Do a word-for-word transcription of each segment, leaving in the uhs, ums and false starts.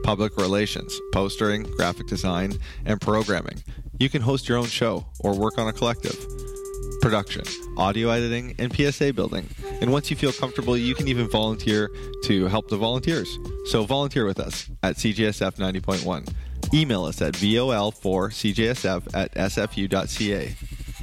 public relations, postering, graphic design, and programming. You can host your own show or work on a collective. Production, audio editing, and P S A building. And once you feel comfortable, you can even volunteer to help the volunteers. So volunteer with us at C J S F ninety point one. Email us at V O L four C J S F at S F U dot C A.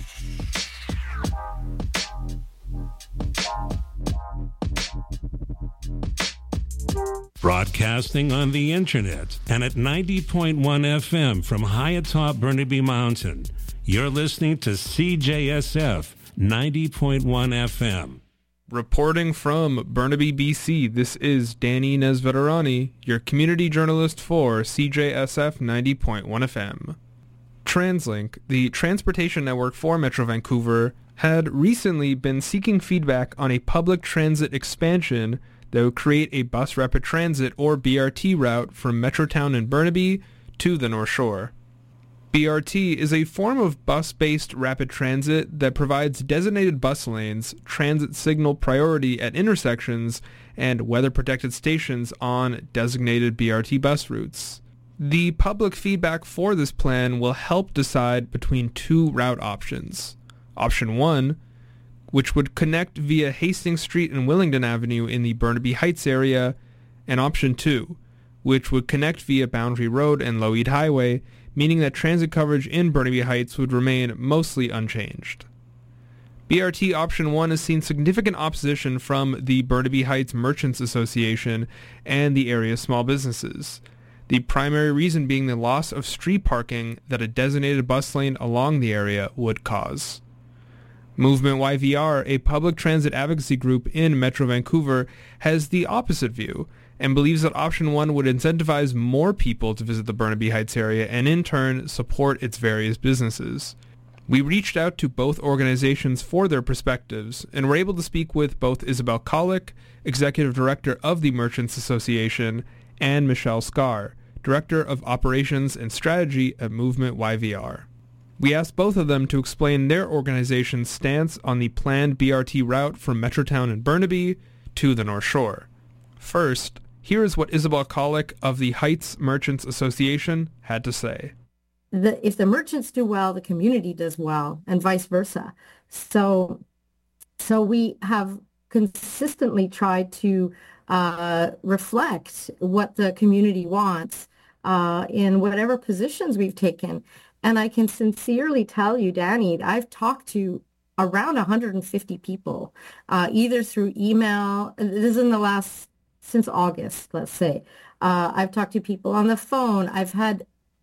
Broadcasting on the internet and at ninety point one F M from high atop Burnaby Mountain. You're listening to C J S F ninety point one F M. Reporting from Burnaby, B C, this is Danny Nesveterani, your community journalist for C J S F ninety point one F M. TransLink, the transportation network for Metro Vancouver, had recently been seeking feedback on a public transit expansion that would create a bus rapid transit or B R T route from Metrotown in Burnaby to the North Shore. B R T is a form of bus-based rapid transit that provides designated bus lanes, transit signal priority at intersections, and weather-protected stations on designated B R T bus routes. The public feedback for this plan will help decide between two route options. Option one, which would connect via Hastings Street and Willingdon Avenue in the Burnaby Heights area, and option two, which would connect via Boundary Road and Lougheed Highway, meaning that transit coverage in Burnaby Heights would remain mostly unchanged. B R T option one has seen significant opposition from the Burnaby Heights Merchants Association and the area's small businesses, the primary reason being the loss of street parking that a designated bus lane along the area would cause. Movement Y V R, a public transit advocacy group in Metro Vancouver, has the opposite view and believes that option one would incentivize more people to visit the Burnaby Heights area and in turn support its various businesses. We reached out to both organizations for their perspectives and were able to speak with both Isabel Kollick, Executive Director of the Merchants Association, and Michelle Scar, Director of Operations and Strategy at Movement Y V R. We asked both of them to explain their organization's stance on the planned B R T route from Metrotown and Burnaby to the North Shore. First, here is what Isabel Kollick of the Heights Merchants Association had to say. The, if the merchants do well, the community does well, and vice versa. So, so we have consistently tried to uh, reflect what the community wants uh, in whatever positions we've taken. And I can sincerely tell you, Danny, I've talked to around one hundred fifty people, uh, either through email. This is in the last, since August, let's say. Uh, I've talked to people on the phone. I've had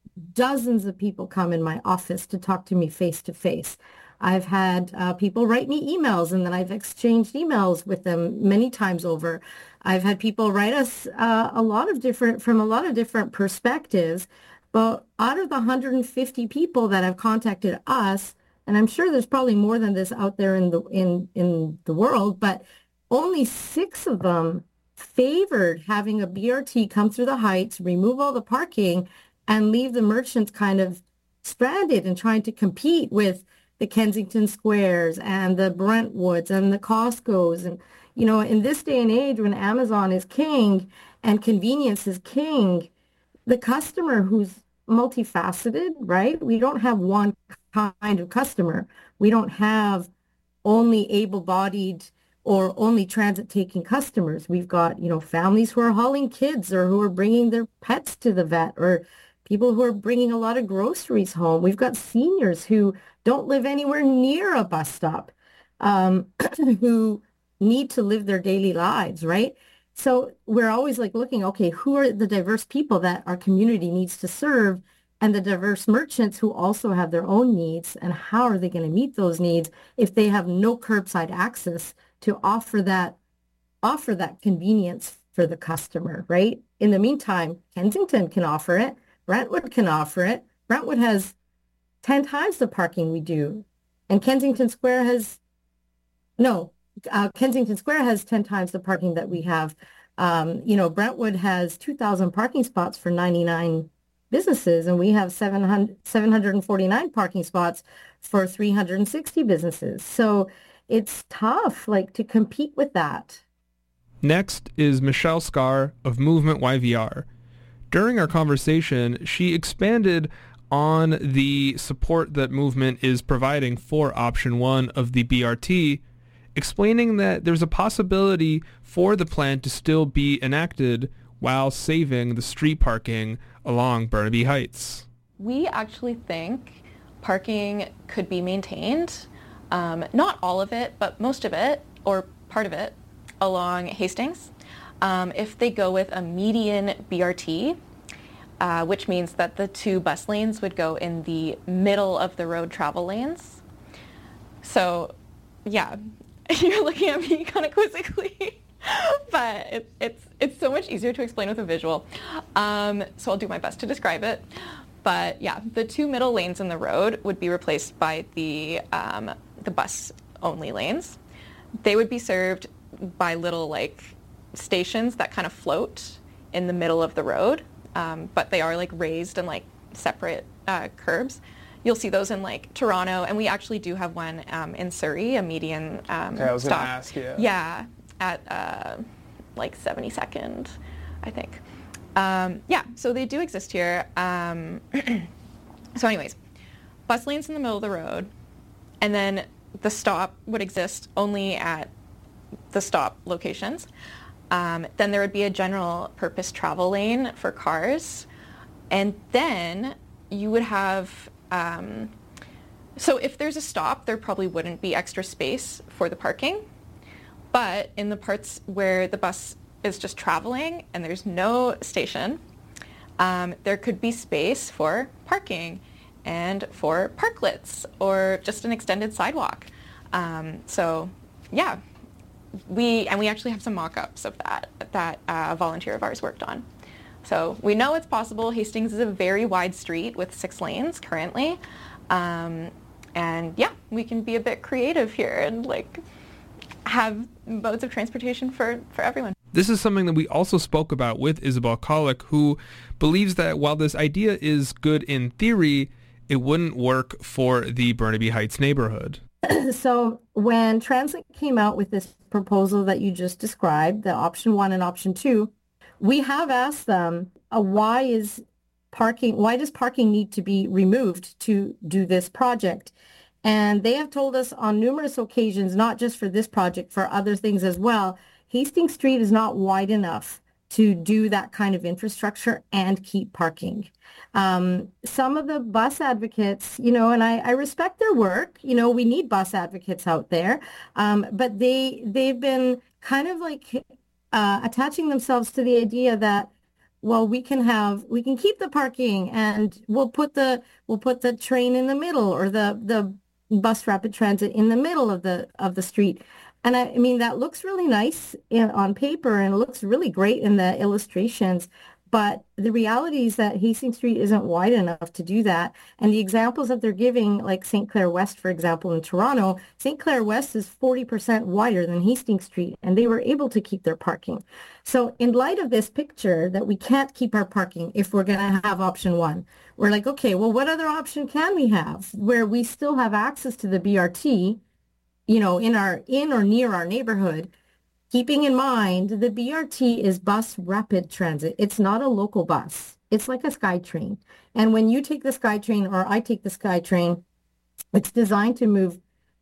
dozens of people come in my office to talk to me face to face. I've had uh, people write me emails, and then I've exchanged emails with them many times over. I've had people write us uh, a lot of different, from a lot of different perspectives. But out of the one hundred fifty people that have contacted us, and I'm sure there's probably more than this out there in the in, in the world, but only six of them favored having a B R T come through the Heights, remove all the parking, and leave the merchants kind of stranded and trying to compete with the Kensington Squares and the Brentwoods and the Costcos. And, you know, in this day and age when Amazon is king and convenience is king, the customer who's multifaceted, right? We don't have one kind of customer. We don't have only able-bodied or only transit-taking customers. We've got, you know, families who are hauling kids or who are bringing their pets to the vet, or people who are bringing a lot of groceries home. We've got seniors who don't live anywhere near a bus stop, um, who need to live their daily lives, right? So we're always like looking, okay, who are the diverse people that our community needs to serve, and the diverse merchants who also have their own needs, and how are they going to meet those needs if they have no curbside access to offer that offer that convenience for the customer, right? In the meantime, Kensington can offer it. Brentwood can offer it. Brentwood has ten times the parking we do. And Kensington Square has, no, uh, Kensington Square has ten times the parking that we have. Um, you know, Brentwood has two thousand parking spots for ninety-nine businesses, and we have seven hundred, seven hundred forty-nine parking spots for three hundred sixty businesses. So it's tough, like, to compete with that. Next is Michelle Scar of Movement Y V R. During our conversation, she expanded on the support that Movement is providing for option one of the B R T, explaining that there's a possibility for the plan to still be enacted while saving the street parking along Burnaby Heights. We actually think parking could be maintained, um, not all of it, but most of it, or part of it, along Hastings. Um, if they go with a median B R T, uh, which means that the two bus lanes would go in the middle of the road travel lanes. So, yeah, you're looking at me kind of quizzically, but it, it's it's so much easier to explain with a visual. Um, so I'll do my best to describe it. But yeah, the two middle lanes in the road would be replaced by the um, the bus-only lanes. They would be served by little like stations that kind of float in the middle of the road, um, but they are like raised and like separate uh, curbs. You'll see those in like Toronto, and we actually do have one um, in Surrey, a median um, okay, I was stop. Gonna ask, yeah. Yeah, at uh, like seventy-second, I think. Um, yeah, so they do exist here. Um, so anyways, bus lanes in the middle of the road, and then the stop would exist only at the stop locations. Um, then there would be a general purpose travel lane for cars. And then you would have, um, so if there's a stop, there probably wouldn't be extra space for the parking. But in the parts where the bus is just traveling and there's no station, um, there could be space for parking and for parklets or just an extended sidewalk. Um, so yeah, we and we actually have some mock-ups of that that uh, a volunteer of ours worked on. So we know it's possible. Hastings is a very wide street with six lanes currently. Um, and yeah, we can be a bit creative here and like have modes of transportation for, for everyone. This is something that we also spoke about with Isabel Kollick, who believes that while this idea is good in theory, it wouldn't work for the Burnaby Heights neighborhood. So when Translink came out with this proposal that you just described, the option one and option two, we have asked them, uh, why is parking, why does parking need to be removed to do this project? And they have told us on numerous occasions, not just for this project, for other things as well, Hastings Street is not wide enough to do that kind of infrastructure and keep parking. Um, some of the bus advocates, you know, and I, I respect their work, you know, we need bus advocates out there, um, but they, they've been kind of like uh, attaching themselves to the idea that, well, we can have, we can keep the parking and we'll put the, we'll put the train in the middle or the, the bus rapid transit in the middle of the, of the street. And I, I mean, that looks really nice in, on paper and it looks really great in the illustrations. But the reality is that Hastings Street isn't wide enough to do that. And the examples that they're giving, like Saint Clair West, for example, in Toronto, Saint Clair West is forty percent wider than Hastings Street, and they were able to keep their parking. So in light of this picture that we can't keep our parking if we're going to have option one, we're like, okay, well, what other option can we have where we still have access to the B R T, you know, in our in or near our neighborhood? Keeping in mind, the B R T is bus rapid transit. It's not a local bus. It's like a SkyTrain. And when you take the SkyTrain or I take the SkyTrain, it's designed to move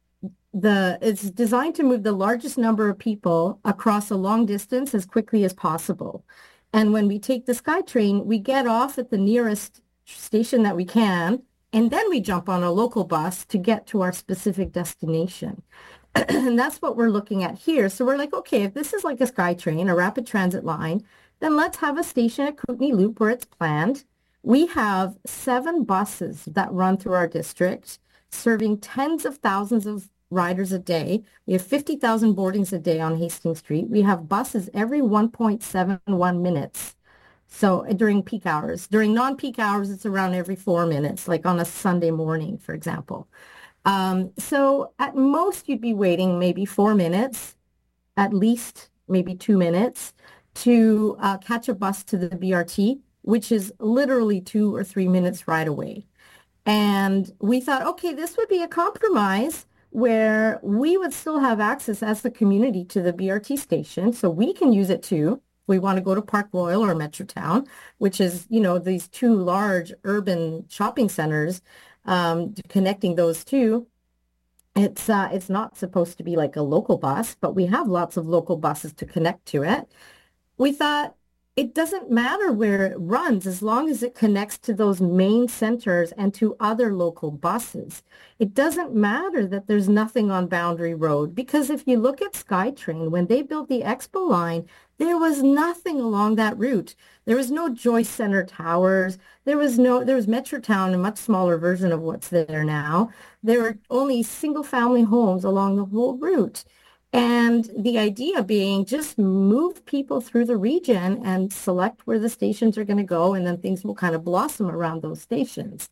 the it's designed to move the largest number of people across a long distance as quickly as possible. And when we take the SkyTrain, we get off at the nearest station that we can, and then we jump on a local bus to get to our specific destination. And that's what we're looking at here. So we're like, okay, if this is like a SkyTrain, a rapid transit line, then let's have a station at Kootenay Loop where it's planned. We have seven buses that run through our district, serving tens of thousands of riders a day. We have fifty thousand boardings a day on Hastings Street. We have buses every one point seven one minutes. So during peak hours. During non-peak hours, it's around every four minutes, like on a Sunday morning, for example. Um, so at most you'd be waiting maybe four minutes, at least maybe two minutes to uh, catch a bus to the B R T, which is literally two or three minutes right away. And we thought, okay, this would be a compromise where we would still have access as the community to the B R T station, so we can use it too. We want to go to Park Royal or Metrotown, which is, you know, these two large urban shopping centers, um, connecting those two. It's uh, it's not supposed to be like a local bus, but we have lots of local buses to connect to it. We thought it doesn't matter where it runs as long as it connects to those main centers and to other local buses. It doesn't matter that there's nothing on Boundary Road, because if you look at SkyTrain, when they built the Expo line, there was nothing along that route. There was no Joyce Center Towers. There was no, there was Metrotown, a much smaller version of what's there now. There were only single-family homes along the whole route. And the idea being just move people through the region and select where the stations are going to go, and then things will kind of blossom around those stations.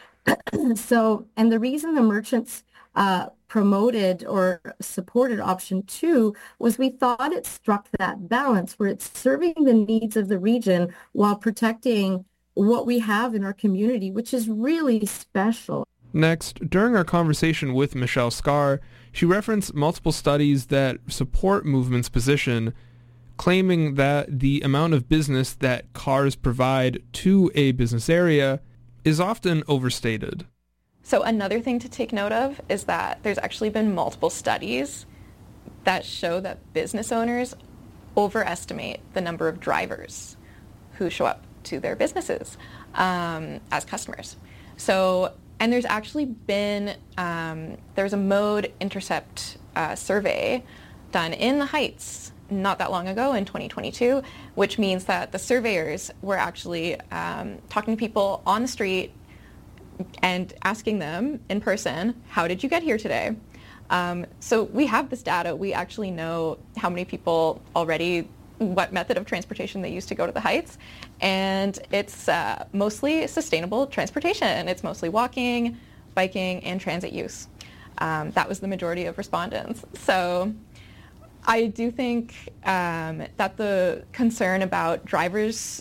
So, and the reason the merchants uh, promoted or supported option two was we thought it struck that balance where it's serving the needs of the region while protecting what we have in our community, which is really special. Next, during our conversation with Michelle Scar, she referenced multiple studies that support Movement's position, claiming that the amount of business that cars provide to a business area is often overstated. So another thing to take note of is that there's actually been multiple studies that show that business owners overestimate the number of drivers who show up to their businesses um, as customers. So, and there's actually been, um, there was a Mode Intercept uh, survey done in the Heights not that long ago in twenty twenty-two, which means that the surveyors were actually um, talking to people on the street and asking them in person, how did you get here today? Um, so we have this data. We actually know how many people already, what method of transportation they use to go to the Heights. And it's uh, mostly sustainable transportation. It's mostly walking, biking, and transit use. Um, that was the majority of respondents. So I do think um, that the concern about drivers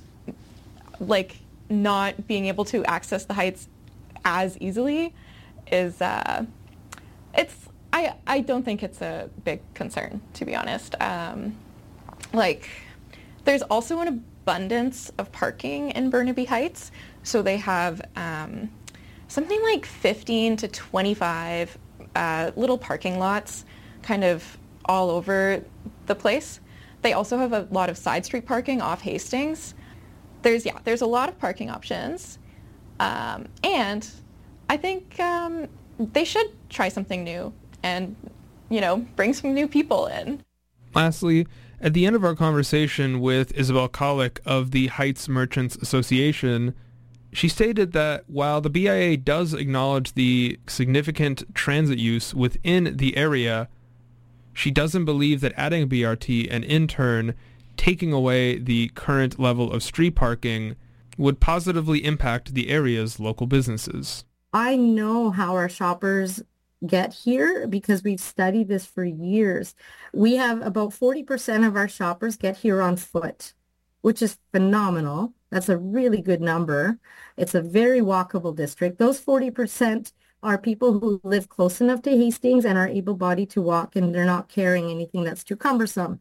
like not being able to access the Heights as easily is, uh, it's, I, I don't think it's a big concern, to be honest. Um, like, there's also an abundance of parking in Burnaby Heights, so they have um, something like fifteen to twenty-five uh, little parking lots kind of all over the place. They also have a lot of side street parking off Hastings. There's, yeah, there's a lot of parking options. Um, and I think um, they should try something new and, you know, bring some new people in. Lastly, at the end of our conversation with Isabel Kolick of the Heights Merchants Association, she stated that while the B I A does acknowledge the significant transit use within the area, she doesn't believe that adding a B R T and in turn taking away the current level of street parking would positively impact the area's local businesses. I know how our shoppers get here because we've studied this for years. We have about forty percent of our shoppers get here on foot, which is phenomenal. That's a really good number. It's a very walkable district. Those forty percent are people who live close enough to Hastings and are able-bodied to walk, and they're not carrying anything that's too cumbersome.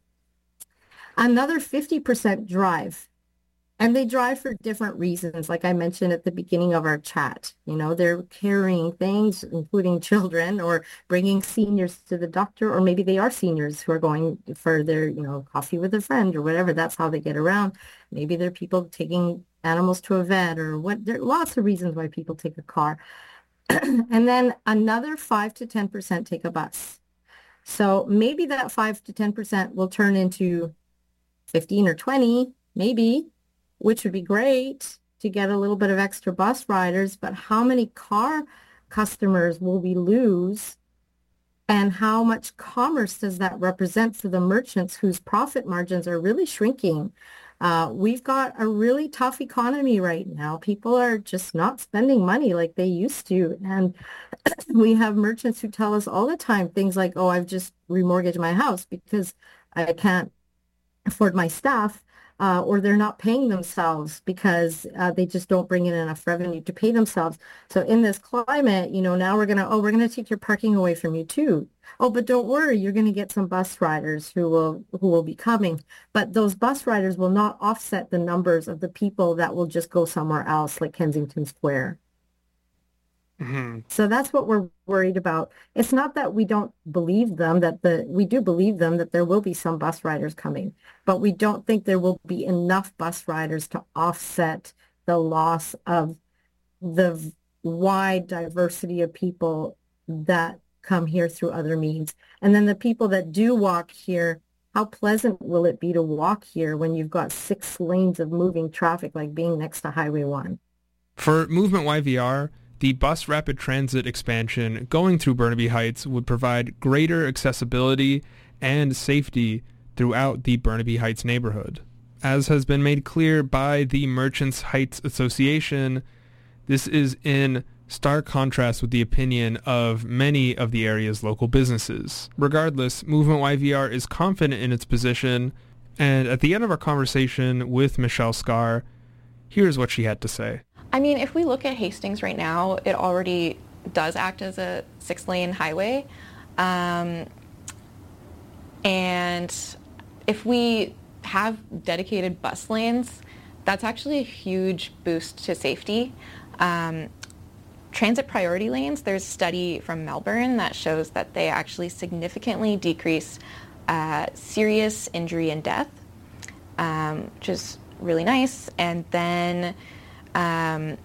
Another fifty percent drive. And they drive for different reasons, like I mentioned at the beginning of our chat. You know, they're carrying things, including children, or bringing seniors to the doctor, or maybe they are seniors who are going for their, you know, coffee with a friend or whatever. That's how they get around. Maybe they're people taking animals to a vet, or what. There are lots of reasons why people take a car. And then another five to ten percent take a bus. So maybe that five to ten percent will turn into fifteen or twenty, maybe, which would be great to get a little bit of extra bus riders, but how many car customers will we lose, and how much commerce does that represent for the merchants whose profit margins are really shrinking? Uh, we've got a really tough economy right now. People are just not spending money like they used to, and we have merchants who tell us all the time things like, oh, I've just remortgaged my house because I can't afford my staff. uh, or they're not paying themselves because uh, they just don't bring in enough revenue to pay themselves. So in this climate, you know, now we're going to, oh, we're going to take your parking away from you too. Oh, but don't worry, you're going to get some bus riders who will who will be coming. But those bus riders will not offset the numbers of the people that will just go somewhere else, like Kensington Square. Mm-hmm. So that's what we're worried about. It's not that we don't believe them, that the we do believe them that there will be some bus riders coming, but we don't think there will be enough bus riders to offset the loss of the wide diversity of people that come here through other means. And then the people that do walk here, how pleasant will it be to walk here when you've got six lanes of moving traffic, like being next to Highway one? For Movement Y V R, the bus rapid transit expansion going through Burnaby Heights would provide greater accessibility and safety throughout the Burnaby Heights neighborhood. As has been made clear by the Merchants Heights Association, this is in stark contrast with the opinion of many of the area's local businesses. Regardless, Movement Y V R is confident in its position, and at the end of our conversation with Michelle Scar, here's what she had to say. I mean, if we look at Hastings right now, it already does act as a six-lane highway. Um, and if we have dedicated bus lanes, that's actually a huge boost to safety. Um, transit priority lanes, there's a study from Melbourne that shows that they actually significantly decrease uh, serious injury and death, um, which is really nice. And then Um,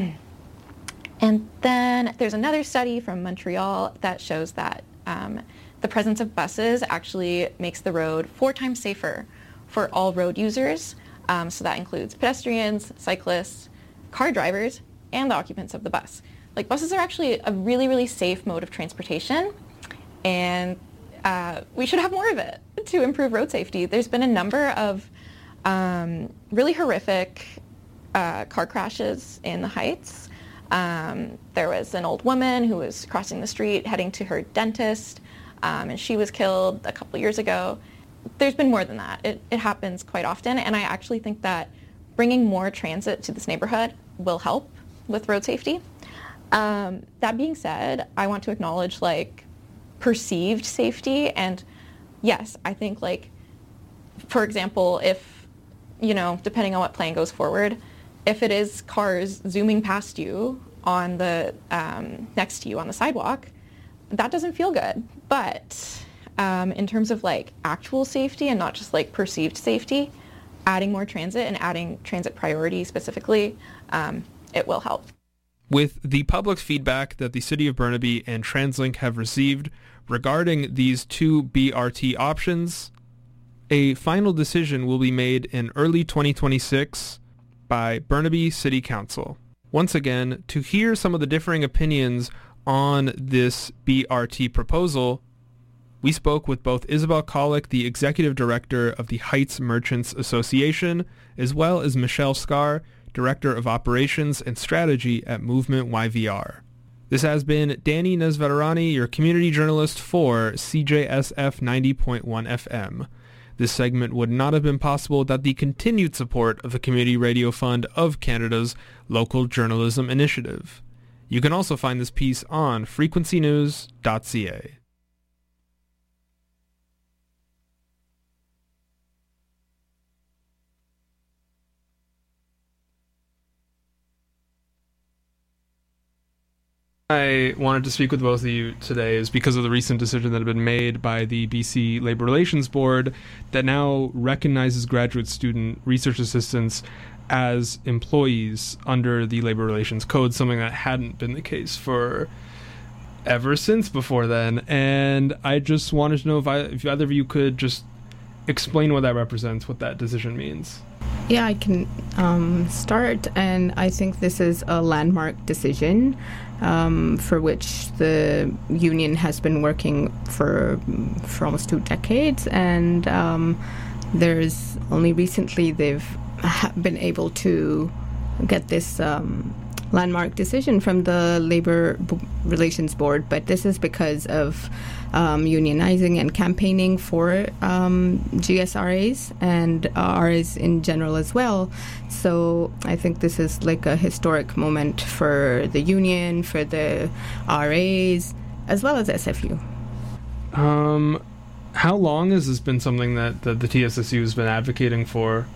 and then there's another study from Montreal that shows that um, the presence of buses actually makes the road four times safer for all road users. Um, so that includes pedestrians, cyclists, car drivers, and the occupants of the bus. Like, buses are actually a really, really safe mode of transportation, and uh, we should have more of it to improve road safety. There's been a number of um, really horrific Uh, car crashes in the Heights. Um, there was an old woman who was crossing the street heading to her dentist, um, and she was killed a couple years ago. There's been more than that. It, it happens quite often, and I actually think that bringing more transit to this neighborhood will help with road safety. Um, that being said, I want to acknowledge like perceived safety, and yes, I think like, for example, if, you know, depending on what plan goes forward, if it is cars zooming past you on the um, next to you on the sidewalk, that doesn't feel good. But um, in terms of like actual safety and not just like perceived safety, adding more transit and adding transit priority specifically, um, it will help. With the public feedback that the City of Burnaby and TransLink have received regarding these two B R T options, a final decision will be made in early twenty twenty-six by Burnaby City Council. Once again, to hear some of the differing opinions on this B R T proposal, we spoke with both Isabel Colick, the Executive Director of the Heights Merchants Association, as well as Michelle Scar, Director of Operations and Strategy at Movement Y V R. This has been Danny Nesveterani, your community journalist for C J S F ninety point one F M. This segment would not have been possible without the continued support of the Community Radio Fund of Canada's Local Journalism Initiative. You can also find this piece on frequency news dot c a. I wanted to speak with both of you today is because of the recent decision that had been made by the B C Labour Relations Board that now recognizes graduate student research assistants as employees under the Labour Relations Code, something that hadn't been the case for ever since before then. And I just wanted to know if, I, if either of you could just explain what that represents, what that decision means. Yeah, I can um, start, and I think this is a landmark decision um, for which the union has been working for for almost two decades, and um, there's only recently they've ha- been able to get this um, landmark decision from the Labor B- Relations Board, but this is because of um, unionizing and campaigning for um, G S R As and R As in general as well. So I think this is like a historic moment for the union, for the R As, as well as S F U. Um, how long has this been something that, that the T S S U has been advocating for?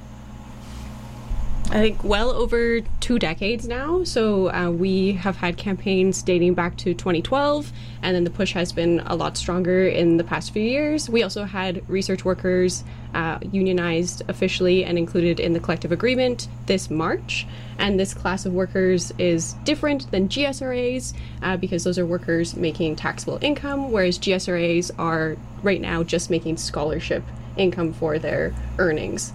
I think well over two decades now. So uh, we have had campaigns dating back to twenty twelve, and then the push has been a lot stronger in the past few years. We also had research workers uh, unionized officially and included in the collective agreement this March. And this class of workers is different than G S R As uh, because those are workers making taxable income, whereas G S R As are right now just making scholarship income for their earnings.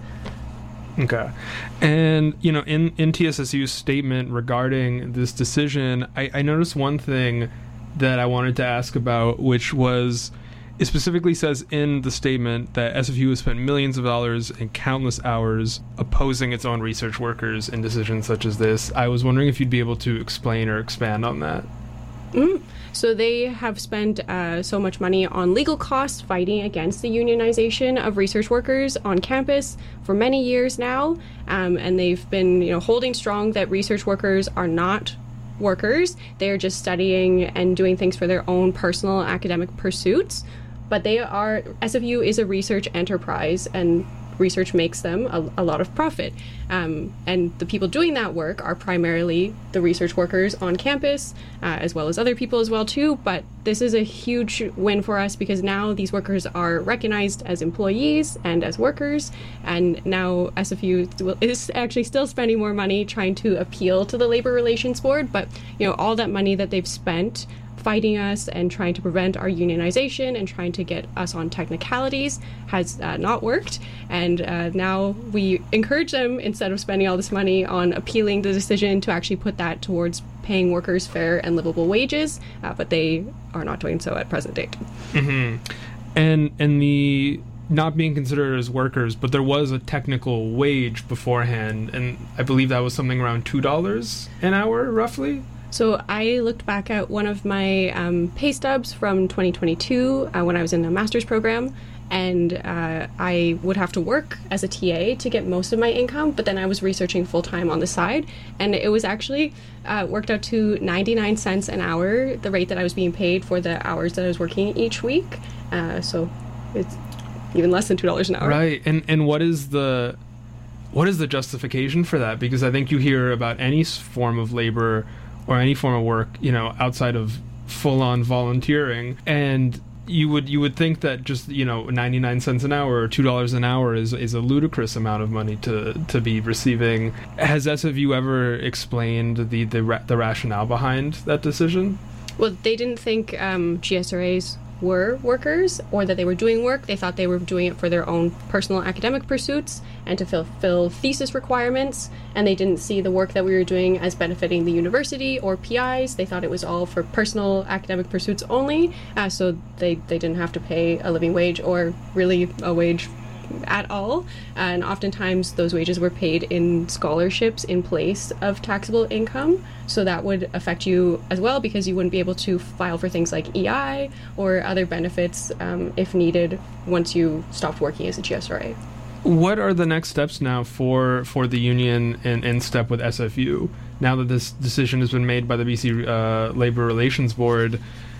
Okay. And, you know, in, in T S S U's statement regarding this decision, I, I noticed one thing that I wanted to ask about, which was, it specifically says in the statement that S F U has spent millions of dollars and countless hours opposing its own research workers in decisions such as this. I was wondering if you'd be able to explain or expand on that. Mm. So they have spent uh, so much money on legal costs fighting against the unionization of research workers on campus for many years now, um, and they've been, you know, holding strong that research workers are not workers. They are just studying and doing things for their own personal academic pursuits. But they are, S F U is a research enterprise, and research makes them a, a lot of profit. Um, and the people doing that work are primarily the research workers on campus, uh, as well as other people as well too. But this is a huge win for us because now these workers are recognized as employees and as workers. And now S F U is actually still spending more money trying to appeal to the Labor Relations Board. But, you know, all that money that they've spent fighting us and trying to prevent our unionization and trying to get us on technicalities has uh, not worked. And uh, now we encourage them, instead of spending all this money on appealing the decision, to actually put that towards paying workers fair and livable wages. Uh, but they are not doing so at present date. Mm-hmm. And, and the not being considered as workers, but there was a technical wage beforehand, and I believe that was something around two dollars an hour, roughly? So I looked back at one of my um, pay stubs from twenty twenty-two uh, when I was in a master's program, and uh, I would have to work as a T A to get most of my income, but then I was researching full-time on the side, and it was actually uh, worked out to ninety-nine cents an hour, the rate that I was being paid for the hours that I was working each week. Uh, so it's even less than two dollars an hour. Right, and and what is the what is the justification for that? Because I think you hear about any form of labor or any form of work, you know, outside of full-on volunteering, and you would you would think that just, you know, ninety-nine cents an hour or two dollars an hour is is a ludicrous amount of money to to be receiving. Has S F U ever explained the the, ra- the rationale behind that decision? Well, they didn't think um, G S R As were workers or that they were doing work. They thought they were doing it for their own personal academic pursuits and to fulfill thesis requirements, and they didn't see the work that we were doing as benefiting the university or P Is. They thought it was all for personal academic pursuits only, uh, so they, they didn't have to pay a living wage or really a wage at all, and oftentimes those wages were paid in scholarships in place of taxable income, so that would affect you as well because you wouldn't be able to file for things like E I or other benefits um, if needed once you stopped working as a G S R A. What are the next steps now for, for the union in, in step with S F U, now that this decision has been made by the B C uh, Labor Relations Board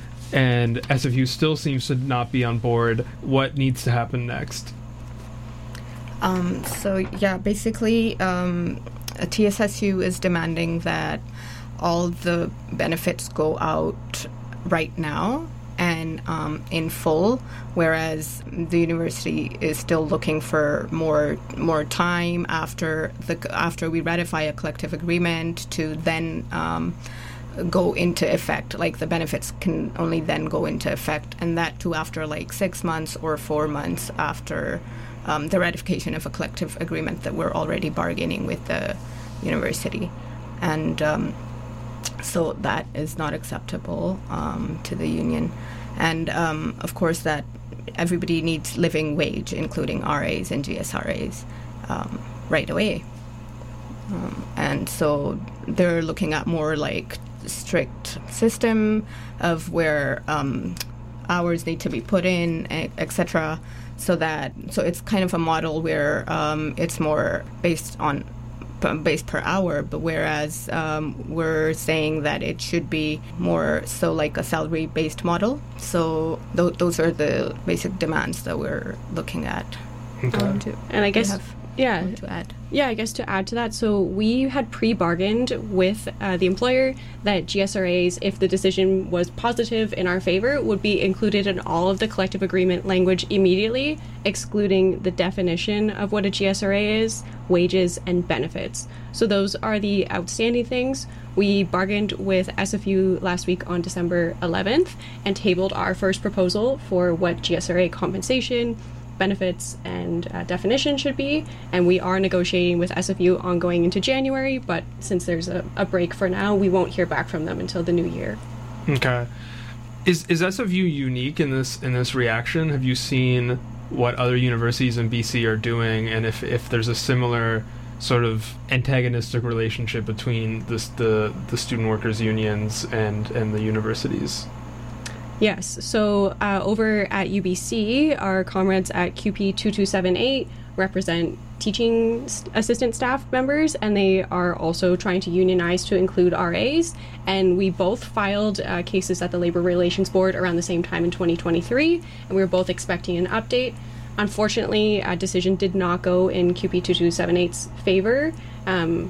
and S F U still seems to not be on board? What needs to happen next? Um, so, yeah, basically, um, T S S U is demanding that all the benefits go out right now and um, in full, whereas the university is still looking for more more time after the after we ratify a collective agreement to then um, go into effect. Like, the benefits can only then go into effect, and that too after like six months or four months after Um, the ratification of a collective agreement that we're already bargaining with the university. And um, so that is not acceptable um, to the union. And um, of course that everybody needs living wage, including R As and G S R As, um, right away. Um, and so they're looking at more like strict system of where um, hours need to be put in, et cetera. So that so it's kind of a model where um, it's more based on based per hour, but whereas um, we're saying that it should be more so like a salary-based model. So th- those are the basic demands that we're looking at. Okay. Um, to, And I guess, have yeah, more to add. Yeah, I guess to add to that, so we had pre-bargained with uh, the employer that G S R As, if the decision was positive in our favor, would be included in all of the collective agreement language immediately, excluding the definition of what a G S R A is, wages, and benefits. So those are the outstanding things. We bargained with S F U last week on December eleventh and tabled our first proposal for what G S R A compensation, benefits, and uh, definition should be, and we are negotiating with S F U ongoing into January, but since there's a, a break for now, we won't hear back from them until the new year. Okay. Is is S F U unique in this in this reaction? Have you seen what other universities in B C are doing, and if, if there's a similar sort of antagonistic relationship between this, the the student workers unions and, and the universities? Yes, so uh, over at U B C, our comrades at Q P two two seven eight represent teaching assistant staff members, and they are also trying to unionize to include R As. And we both filed uh, cases at the Labor Relations Board around the same time in twenty twenty-three, and we were both expecting an update. Unfortunately, a decision did not go in Q P two two seven eight's favor um,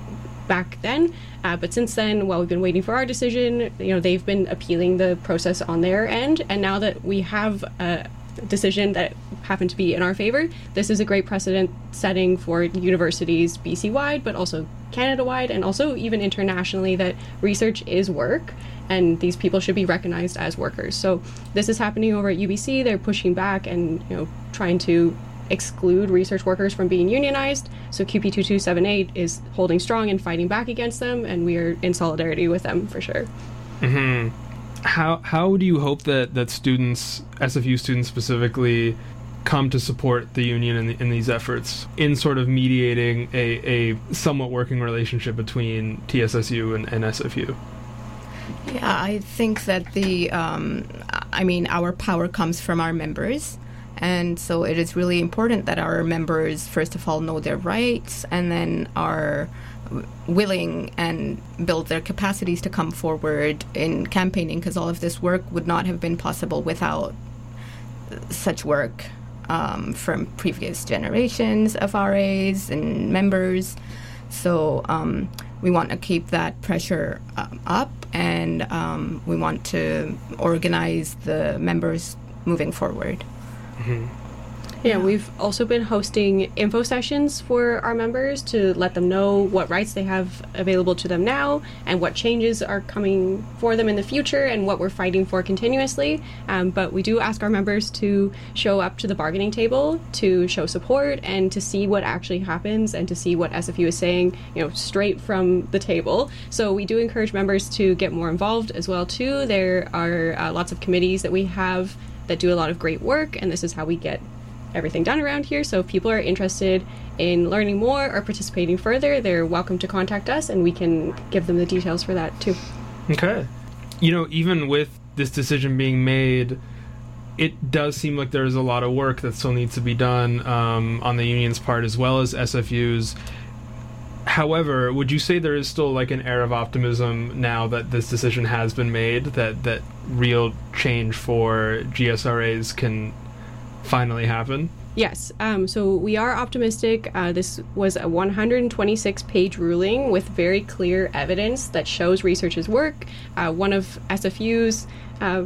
back then. Uh, but since then, while we've been waiting for our decision, you know, they've been appealing the process on their end. And now that we have a decision that happened to be in our favor, this is a great precedent setting for universities B C-wide, but also Canada-wide, and also even internationally, that research is work, and these people should be recognized as workers. So this is happening over at U B C. They're pushing back and, you know, trying to exclude research workers from being unionized. So Q P two two seven eight is holding strong and fighting back against them, and we are in solidarity with them for sure. Mm-hmm. How how do you hope that, that students, S F U students specifically, come to support the union in, the, in these efforts in sort of mediating a, a somewhat working relationship between T S S U and, and S F U? Yeah, I think that the, um, I mean, our power comes from our members. And so it is really important that our members, first of all, know their rights, and then are willing and build their capacities to come forward in campaigning, because all of this work would not have been possible without such work um, from previous generations of R As and members. So um, we want to keep that pressure um, up, and um, we want to organize the members moving forward. Mm-hmm. Yeah, we've also been hosting info sessions for our members to let them know what rights they have available to them now and what changes are coming for them in the future and what we're fighting for continuously. Um, but we do ask our members to show up to the bargaining table to show support and to see what actually happens and to see what S F U is saying, you know, straight from the table. So we do encourage members to get more involved as well, too. There are uh, lots of committees that we have that do a lot of great work, and this is how we get everything done around here. So if people are interested in learning more or participating further, they're welcome to contact us, and we can give them the details for that too. Okay. You know, even with this decision being made, it does seem like there's a lot of work that still needs to be done um, on the union's part as well as S F U's. However, would you say there is still like an air of optimism now that this decision has been made, that, that real change for G S R As can finally happen? Yes, um, so we are optimistic. Uh, this was a one hundred twenty-six page ruling with very clear evidence that shows research's work. Uh, one of S F U's uh,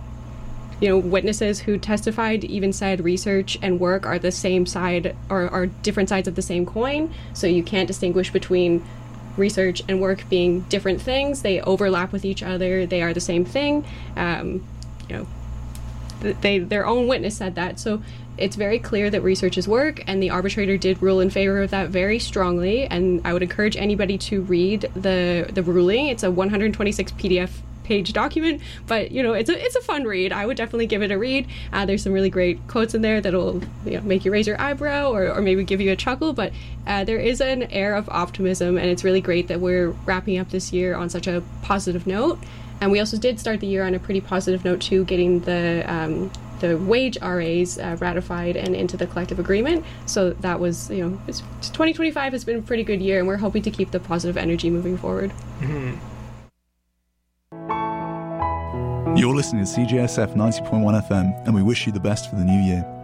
you know, witnesses who testified even said research and work are the same side, or are different sides of the same coin. So you can't distinguish between research and work being different things. They overlap with each other. They are the same thing. Um, you know, they their own witness said that. So it's very clear that research is work, and the arbitrator did rule in favor of that very strongly. And I would encourage anybody to read the the ruling. It's a one hundred twenty-six P D F page document, but you know, it's a it's a fun read. I would definitely give it a read. Uh, there's some really great quotes in there that'll, you know, make you raise your eyebrow or, or maybe give you a chuckle, but uh, there is an air of optimism, and it's really great that we're wrapping up this year on such a positive note. And we also did start the year on a pretty positive note too, getting the um, the wage R As uh, ratified and into the collective agreement. So that was, you know, it's, twenty twenty-five has been a pretty good year, and we're hoping to keep the positive energy moving forward. Mm-hmm. You're listening to C J S F ninety point one F M, and we wish you the best for the new year.